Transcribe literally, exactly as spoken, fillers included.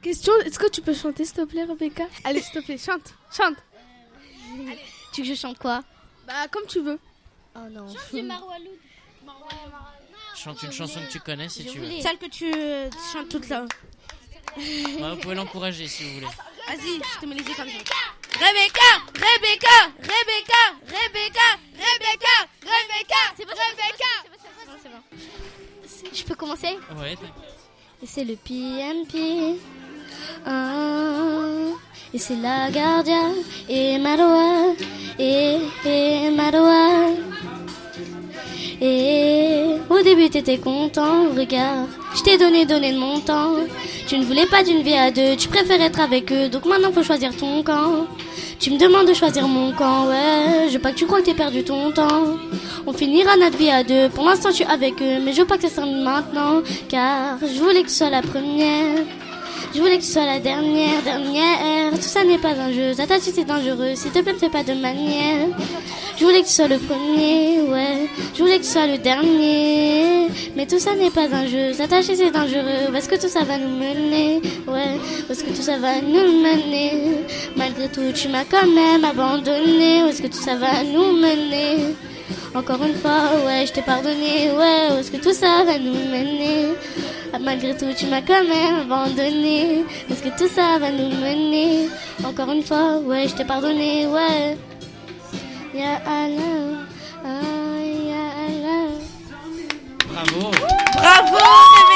Question, est-ce que tu peux chanter s'il te plaît, Rebecca? Allez, s'il te plaît, chante, chante. Allez. Tu veux que je chante quoi? Bah, comme tu veux. Oh non. Chante du Marwaloud. Chante une chanson que tu connais si tu veux. Celle que tu euh, chantes toute là. Bah, vous pouvez l'encourager si vous voulez. Vas-y, je te mets les yeux comme ça. Rebecca, Rebecca, Rebecca, Rebecca, Rebecca, Rebecca, C'est bon, Rebecca. c'est bon, c'est bon. Je peux commencer? Ouais, t'inquiète. Et c'est le P M P. Ah, et c'est la Gardia. Et Maroa. Et, et Maroa. Et au début t'étais content, regarde, je t'ai donné, donné de mon temps. Tu ne voulais pas d'une vie à deux, tu préfères être avec eux, donc maintenant faut choisir ton camp. Tu me demandes de choisir mon camp, ouais, je veux pas que tu crois que t'es perdu ton temps. On finira notre vie à deux, pour l'instant je suis avec eux, mais je veux pas que ça s'arrête maintenant, car je voulais que tu sois la première. Je voulais que tu sois la dernière, dernière. Tout ça n'est pas un jeu, s'attacher c'est dangereux. S'il te plaît, ne fais pas de manière. Je voulais que tu sois le premier, ouais. Je voulais que tu sois le dernier. Mais tout ça n'est pas un jeu, s'attacher c'est dangereux. Où est-ce que tout ça va nous mener, ouais. Où est-ce que tout ça va nous mener? Malgré tout, tu m'as quand même abandonné. Où est-ce que tout ça va nous mener? Encore une fois, ouais, je t'ai pardonné, ouais. Où est-ce que tout ça va nous mener? Malgré tout, tu m'as quand même abandonné. Est-ce que tout ça va nous mener? Encore une fois, ouais, je t'ai pardonné, ouais. Ya Allah, ah, ya Allah. Bravo. Bravo, Rebecca.